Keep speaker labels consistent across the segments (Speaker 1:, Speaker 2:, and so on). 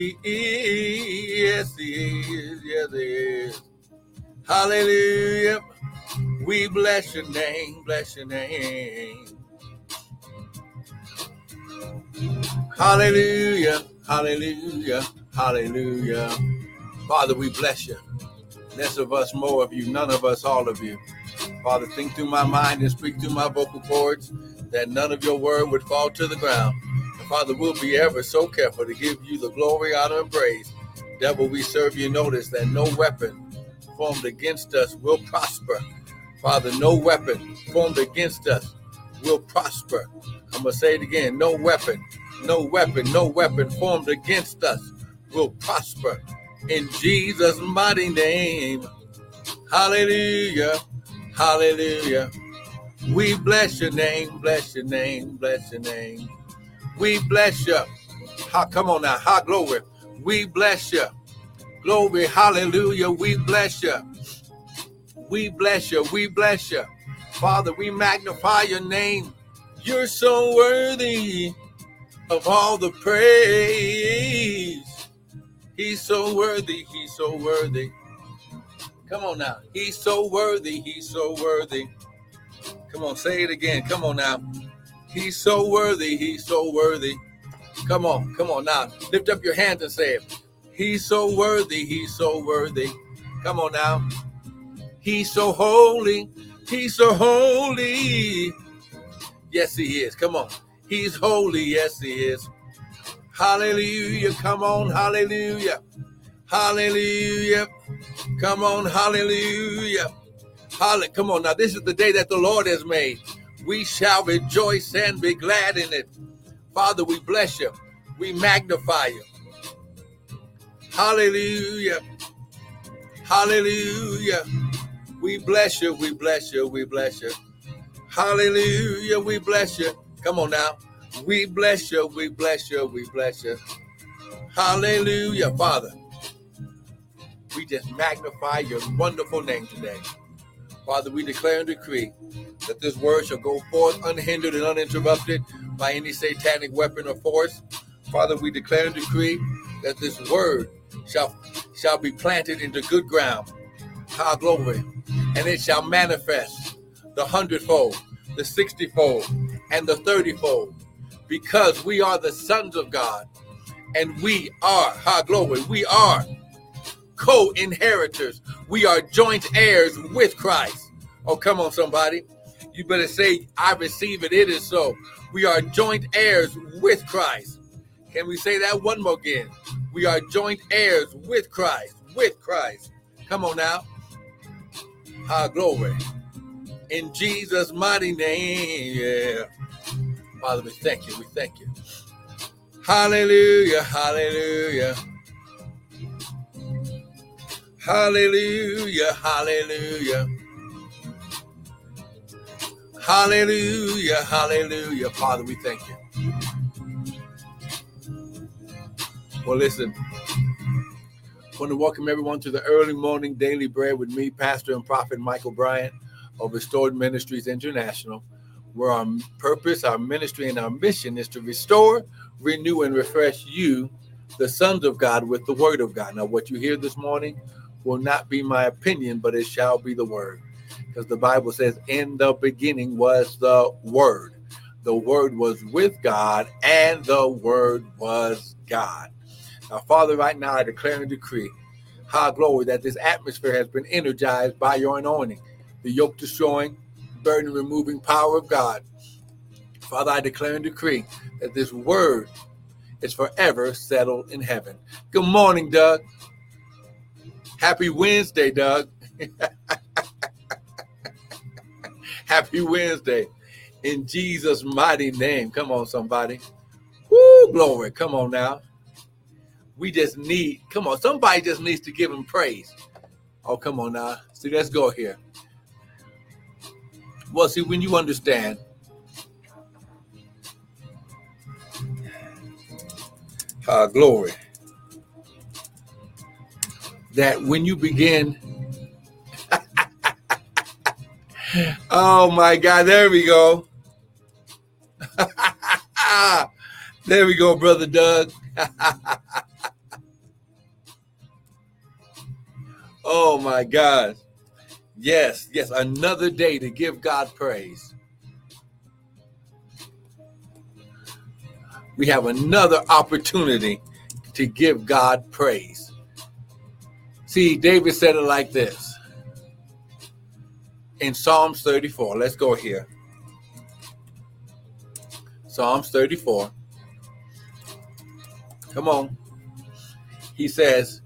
Speaker 1: He is, yes, he is, yes, he is. Hallelujah. We bless your name, bless your name. Hallelujah, hallelujah, hallelujah. Father, we bless you. Less of us, more of you, none of us, all of you. Father, think through my mind and speak through my vocal cords that none of your word would fall to the ground. And Father, we'll be ever so careful to give you the glory, honor, and praise. Devil, we serve you. Notice that no weapon formed against us will prosper. Father, no weapon formed against us will prosper. I'm going to say it again. No weapon formed against us will prosper. In Jesus' mighty name. Hallelujah. Hallelujah. We bless your name, bless your name, bless your name. We bless you. Come on now. Glory. We bless you. Glory. Hallelujah. We bless you. We bless you. We bless you. Father, we magnify your name. You're so worthy of all the praise. He's so worthy. He's so worthy. Come on now. He's so worthy. He's so worthy. Come on, say it again. Come on now. He's so worthy. He's so worthy. Come on now. Lift up your hands and say it. He's so worthy. He's so worthy. Come on now. He's so holy. He's so holy. Yes, he is. Come on. He's holy. Yes, he is. Hallelujah. Come on. Hallelujah. Hallelujah. Come on. Hallelujah. Come on now. This is the day that the Lord has made. We shall rejoice and be glad in it. Father, we bless you. We magnify you. Hallelujah. Hallelujah. We bless you. We bless you. We bless you. Hallelujah. We bless you. Come on now. We bless you. We bless you. We bless you. Hallelujah. Father, we just magnify your wonderful name today. Father, we declare and decree that this word shall go forth unhindered and uninterrupted by any satanic weapon or force. Father, we declare and decree that this word shall be planted into good ground. High glory. And it shall manifest the 100-fold, the 60-fold, and the 30-fold. Because we are the sons of God. And we are, high glory, we are co-inheritors. We are joint heirs with Christ. Oh, come on, somebody. You better say, I receive it. It is so. We are joint heirs with Christ. Can we say that one more again? We are joint heirs with Christ. With Christ. Come on now. Glory. In Jesus' mighty name. Yeah. Father, we thank you. We thank you. Hallelujah. Hallelujah. Hallelujah. Hallelujah. Hallelujah. Hallelujah. Father, we thank you. Well, listen. I want to welcome everyone to the early morning daily bread with me, Pastor and Prophet Michael Bryant of Restored Ministries International, where our purpose, our ministry, and our mission is to restore, renew, and refresh you, the sons of God, with the word of God. Now, what you hear this morning will not be my opinion, but it shall be the word. Because the Bible says, in the beginning was the word. The word was with God, and the word was God. Now, Father, right now I declare and decree, high glory, that this atmosphere has been energized by your anointing, the yoke destroying, burden removing power of God. Father, I declare and decree that this word is forever settled in heaven. Good morning, Doug. Happy Wednesday, Doug. Happy Wednesday. In Jesus' mighty name. Come on, somebody. Woo, glory. Come on now. Somebody just needs to give him praise. Oh, come on now. See, let's go here. Well, see, when you understand glory, that when you begin, oh my God, there we go. There we go, Brother Doug. Oh my God. Yes, another day to give God praise. We have another opportunity to give God praise. See, David said it like this in Psalms 34. Let's go here. Psalms 34. Come on. He says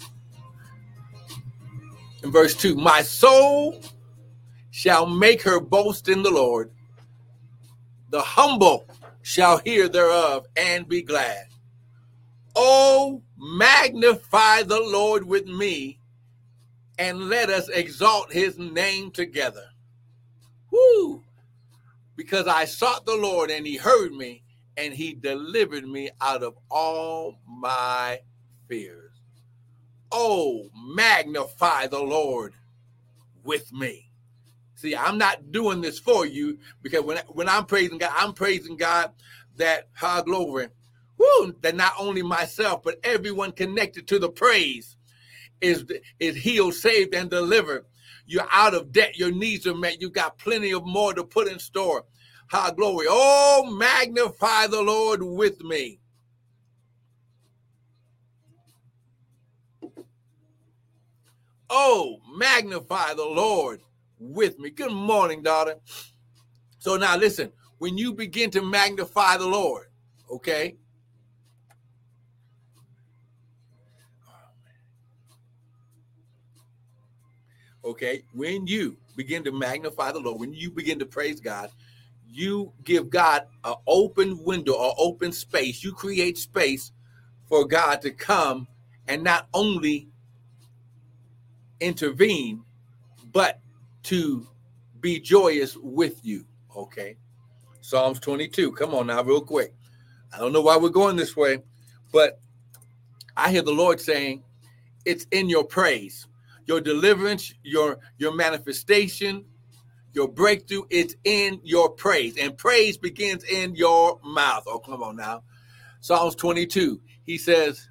Speaker 1: in verse 2, my soul shall make her boast in the Lord. The humble shall hear thereof and be glad. Oh, magnify the Lord with me, and let us exalt his name together. Woo! Because I sought the Lord, and he heard me, and he delivered me out of all my fears. Oh, magnify the Lord with me. See, I'm not doing this for you, because when I'm praising God that, glory, that not only myself, but everyone connected to the praise is healed, saved, and delivered. You're out of debt. Your needs are met. You've got plenty of more to put in store. Glory. Oh, magnify the Lord with me. Oh, magnify the Lord with me. Good morning, daughter. So now listen, when you begin to magnify the Lord, okay? Okay, when you begin to magnify the Lord, when you begin to praise God, you give God an open window or open space. You create space for God to come and not only intervene, but to be joyous with you. Okay. Psalms 22. Come on now, real quick. I don't know why we're going this way, but I hear the Lord saying, it's in your praise, your deliverance, your manifestation, your breakthrough. It's in your praise, and praise begins in your mouth. Oh, come on now. Psalms 22. He says,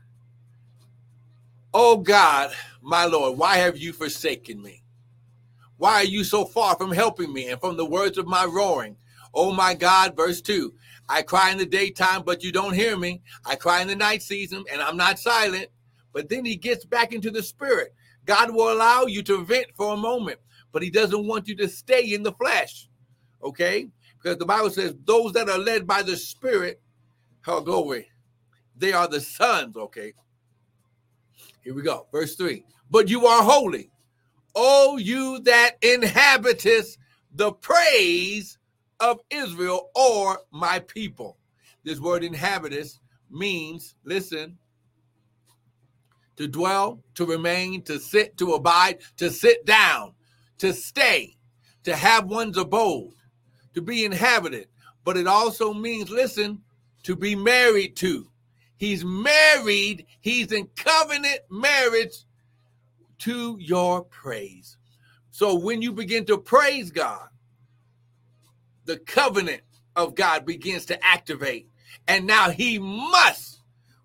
Speaker 1: oh God, my Lord, why have you forsaken me? Why are you so far from helping me and from the words of my roaring? Oh my God, verse 2. I cry in the daytime, but you don't hear me. I cry in the night season, and I'm not silent. But then he gets back into the spirit. God will allow you to vent for a moment, but he doesn't want you to stay in the flesh. Okay? Because the Bible says those that are led by the Spirit, glory, they are the sons. Okay? Here we go. Verse 3. But you are holy, O you that inhabitest the praise of Israel, or my people. This word inhabitest means, listen, to dwell, to remain, to sit, to abide, to sit down, to stay, to have one's abode, to be inhabited. But it also means, listen, to be married to. He's married. He's in covenant marriage to your praise. So when you begin to praise God, the covenant of God begins to activate. And now he must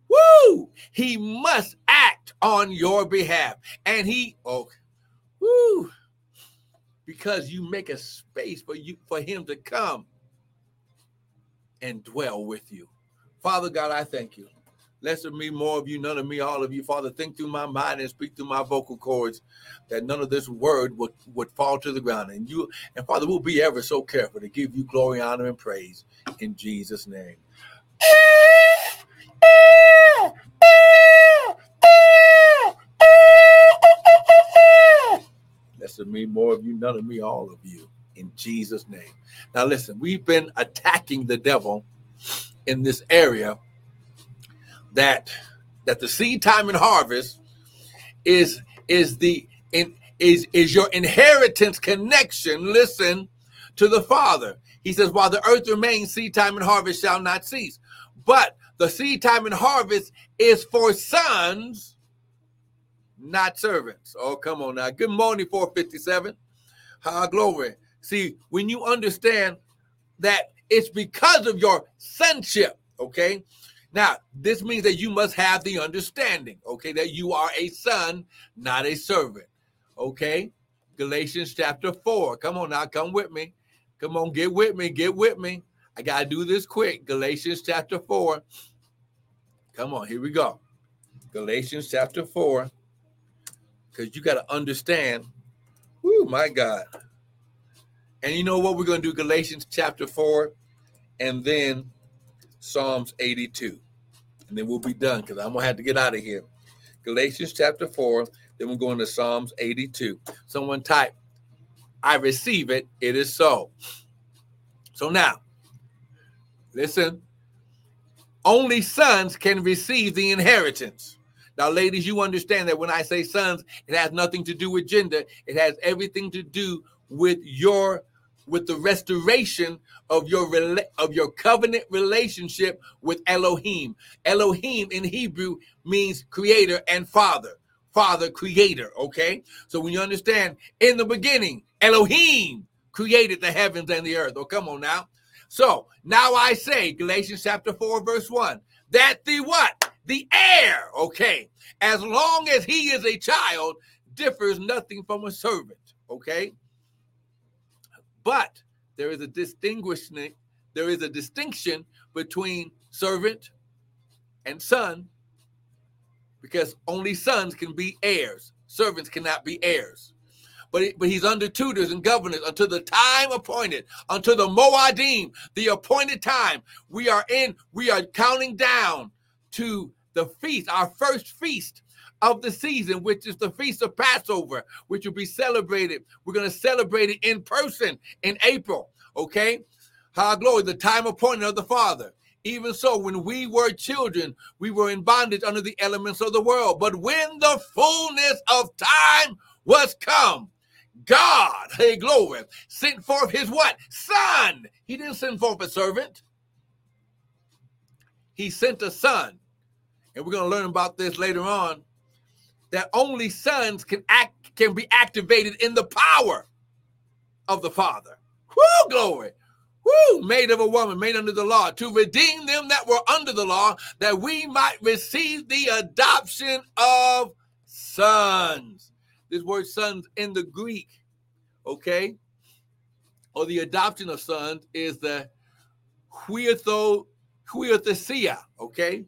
Speaker 1: act on your behalf. And because you make a space for him to come and dwell with you. Father God, I thank you. Less of me, more of you, none of me, all of you. Father, think through my mind and speak through my vocal cords, that none of this word would fall to the ground. And Father, we'll be ever so careful to give you glory, honor, and praise in Jesus' name. Less of me, more of you, none of me, all of you, in Jesus' name. Now listen, we've been attacking the devil in this area that the seed time and harvest is your inheritance connection, listen, to the Father. He says, while the earth remains, seed time and harvest shall not cease. But the seed time and harvest is for sons, not servants. Oh, come on now. Good morning, 457. Glory. See, when you understand that it's because of your sonship, okay? Now, this means that you must have the understanding, okay, that you are a son, not a servant. Okay? Galatians chapter 4. Come on now, come with me. Come on, get with me, get with me. I got to do this quick. Galatians chapter 4. Come on, here we go. Galatians chapter 4. Because you got to understand. Whoo, my God. And you know what? We're going to do Galatians chapter 4 and then Psalms 82. And then we'll be done because I'm going to have to get out of here. Galatians chapter 4, then we're going to Psalms 82. Someone type, I receive it, it is so. So now, listen, only sons can receive the inheritance. Now, ladies, you understand that when I say sons, it has nothing to do with gender. It has everything to do with the restoration of your covenant relationship with Elohim. Elohim in Hebrew means creator and father. Father, creator, okay? So when you understand, in the beginning, Elohim created the heavens and the earth. Oh, come on now. So now I say, Galatians chapter 4, verse 1, that the what? The heir, okay, as long as he is a child, differs nothing from a servant, okay? But there is a distinction between servant and son, because only sons can be heirs. Servants cannot be heirs. But he's under tutors and governors until the time appointed, until the Moadim, the appointed time. We are counting down to the feast, our first feast of the season, which is the Feast of Passover, which will be celebrated. We're going to celebrate it in person in April, okay? Glory, the time appointed of the Father. Even so, when we were children, we were in bondage under the elements of the world. But when the fullness of time was come, God, hey, glory, sent forth his what? Son. He didn't send forth a servant. He sent a son. And we're going to learn about this later on, that only sons can be activated in the power of the Father. Woo, glory. Woo, made of a woman, made under the law, to redeem them that were under the law, that we might receive the adoption of sons. This word sons in the Greek, okay, or the adoption of sons is the huiothesia, okay,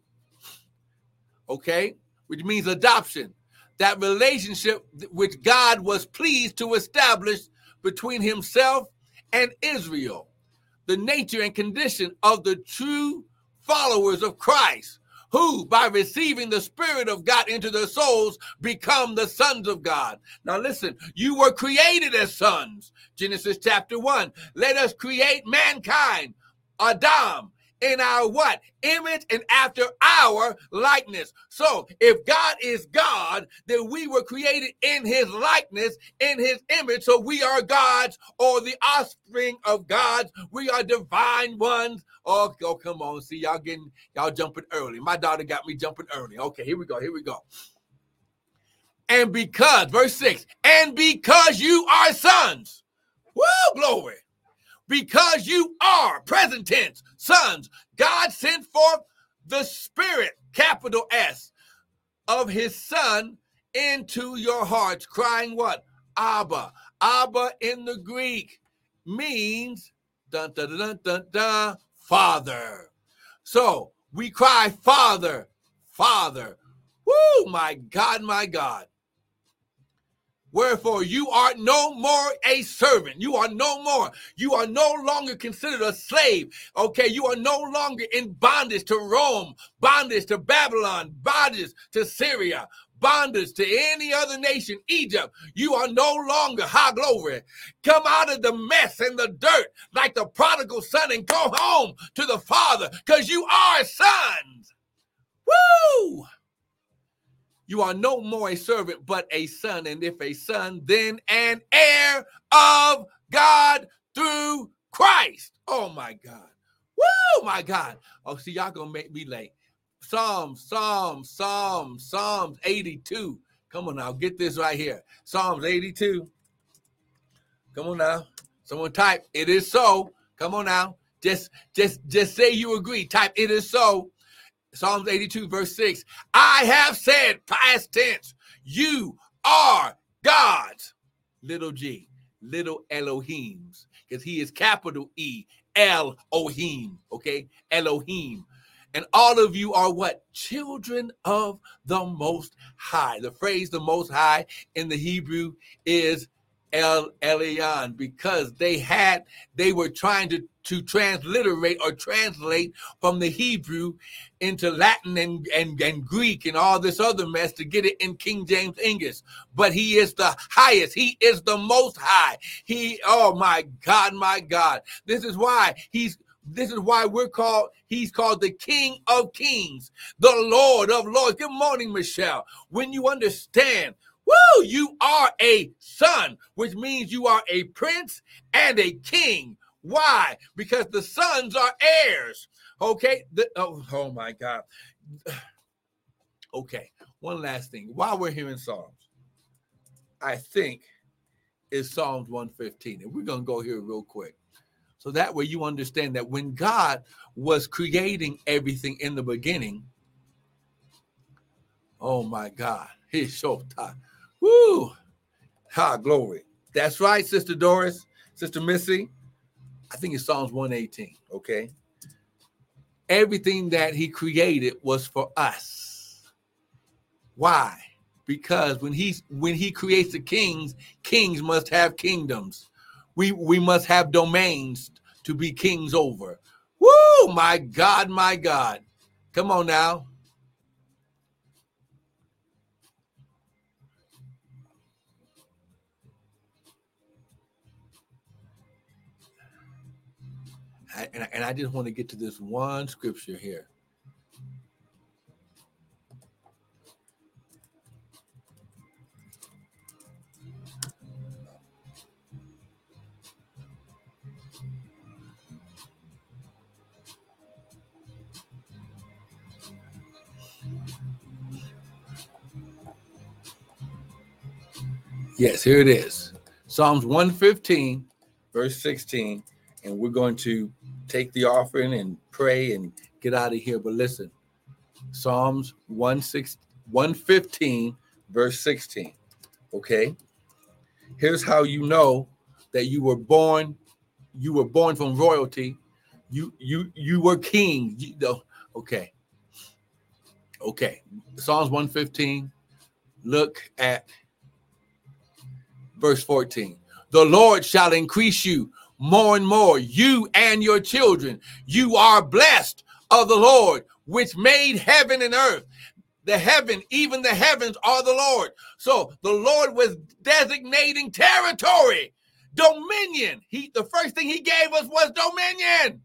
Speaker 1: which means adoption. That relationship which God was pleased to establish between himself and Israel. The nature and condition of the true followers of Christ, who by receiving the Spirit of God into their souls become the sons of God. Now listen, you were created as sons. Genesis chapter 1. Let us create mankind, Adam, in our what? Image and after our likeness. So if God is God, then we were created in his likeness, in his image. So we are God's, or the offspring of God's. We are divine ones. Oh, come on. See, y'all jumping early. My daughter got me jumping early. Okay, here we go. And because, verse 6, and because you are sons. Woo, glory. Because you are, present tense, sons, God sent forth the Spirit, capital S, of his Son into your hearts, crying what? Abba. Abba in the Greek means dun, dun, dun, dun, dun, Father. So we cry, Father, Father. Woo, my God, my God. Wherefore, you are no more a servant. You are no longer considered a slave. Okay, you are no longer in bondage to Rome, bondage to Babylon, bondage to Syria, bondage to any other nation, Egypt. You are no longer, glory, come out of the mess and the dirt like the prodigal son and go home to the Father, because you are sons. Woo! You are no more a servant, but a son. And if a son, then an heir of God through Christ. Oh, my God. Woo, my God. Oh, see, y'all going to make me late. Psalms 82. Come on now, get this right here. Psalms 82. Come on now. Someone type, it is so. Come on now. Just say you agree. Type, it is so. Psalms 82, verse 6. I have said, past tense, you are gods, little g, little Elohims, because he is capital E, Elohim, okay? Elohim. And all of you are what? Children of the Most High. The phrase the Most High in the Hebrew is El Elyon, because they were trying to transliterate or translate from the Hebrew into Latin and Greek and all this other mess to get it in King James English. But he is the highest. He is the Most High. Oh my God, my God. This is why he's called the King of Kings, the Lord of Lords. Good morning, Michelle. When you understand, you are a son, which means you are a prince and a king. Why? Because the sons are heirs. Okay. Oh my God. Okay. One last thing. While we're here in Psalms, I think it's Psalms 115. And we're going to go here real quick. So that way you understand that when God was creating everything in the beginning, oh my God, he's so tired. Woo! Glory. That's right, Sister Doris, Sister Missy. I think it's Psalms 118, okay? Everything that he created was for us. Why? Because when he creates the kings must have kingdoms. We must have domains to be kings over. Woo! My God, my God. Come on now. And I just want to get to this one scripture here. Yes, here it is. Psalms 115, verse 16. And we're going to take the offering and pray and get out of here. But listen, Psalms 115, verse 16. Okay. Here's how you know that you were born from royalty. You were king. Okay. Psalms 115. Look at verse 14. The Lord shall increase you more and more, you and your children. You are blessed of the Lord, which made heaven and earth. Even the heavens are the Lord. So the Lord was designating territory, dominion. The first thing he gave us was dominion.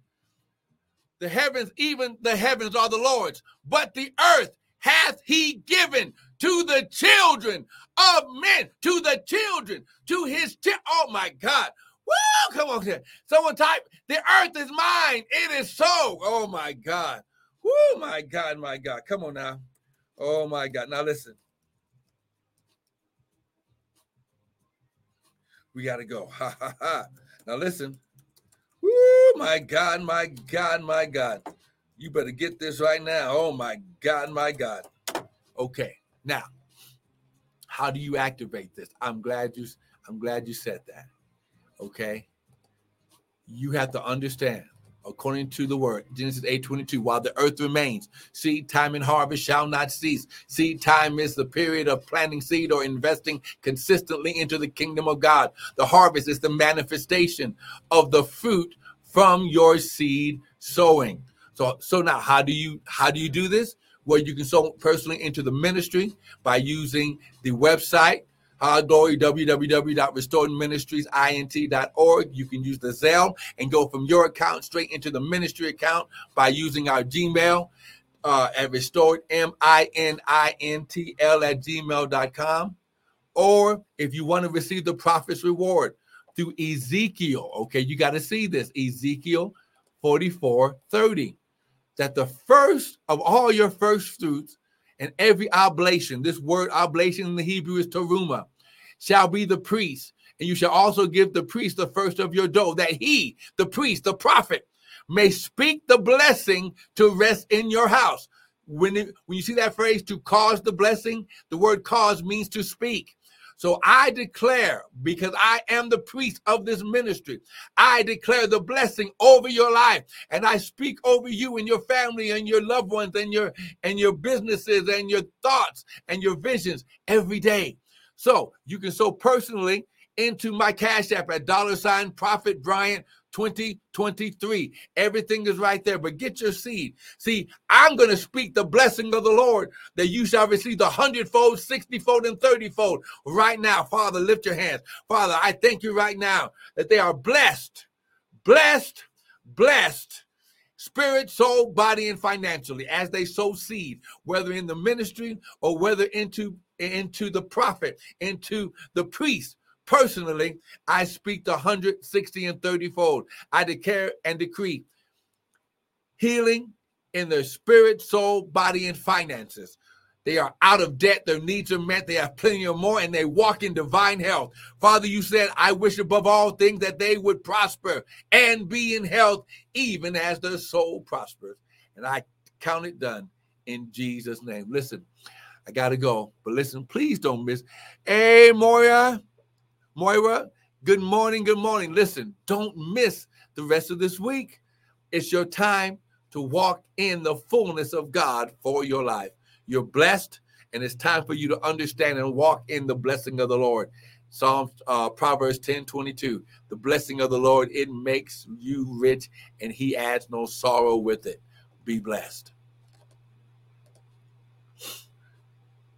Speaker 1: Even the heavens are the Lord's, but the earth hath he given to the children of men, to the children, to his oh my God. Woo, come on here. Someone type, the earth is mine. It is so. Oh my God. Woo, my God, my God. Come on now. Oh my God. Now listen. We got to go. Ha, ha, ha. Now listen. Woo, my God, my God, my God. You better get this right now. Oh my God, my God. Okay. Now, how do you activate this? I'm glad you said that. Okay. You have to understand, according to the word, Genesis 8:22, while the earth remains, seed time and harvest shall not cease. Seed time is the period of planting seed or investing consistently into the kingdom of God. The harvest is the manifestation of the fruit from your seed sowing. So now how do you do this? Well, you can sow personally into the ministry by using the website, Glory, www.restoredministriesint.org. You can use the Zelle and go from your account straight into the ministry account by using our Gmail at restoredmintl@gmail.com. Or if you want to receive the prophet's reward through Ezekiel, okay, you got to see this, Ezekiel 44:30, that the first of all your first fruits and every oblation, this word oblation in the Hebrew is teruma, shall be the priest. And you shall also give the priest the first of your dough, that he, the priest, the prophet, may speak the blessing to rest in your house. When you see that phrase, to cause the blessing, the word cause means to speak. So I declare, because I am the priest of this ministry, I declare the blessing over your life. And I speak over you and your family and your loved ones and your businesses and your thoughts and your visions every day. So you can sow personally into my Cash App at $Prophet Bryant 2023. Everything is right there, but get your seed. See, I'm going to speak the blessing of the Lord that you shall receive the 100-fold, 60-fold, and 30-fold right now. Father, lift your hands. Father, I thank you right now that they are blessed, blessed, blessed. Spirit, soul, body, and financially as they sow seed, whether in the ministry or whether into the prophet, into the priest. Personally, I speak the 100, 60, and 30-fold. I declare and decree healing in their spirit, soul, body, and finances. They are out of debt. Their needs are met. They have plenty of more, and they walk in divine health. Father, you said, I wish above all things that they would prosper and be in health, even as their soul prospers. And I count it done in Jesus' name. Listen, I got to go, but listen, please don't miss. Hey, Moira, good morning, good morning. Listen, don't miss the rest of this week. It's your time to walk in the fullness of God for your life. You're blessed, and it's time for you to understand and walk in the blessing of the Lord. Proverbs 10:22. The blessing of the Lord, it makes you rich, and he adds no sorrow with it. Be blessed.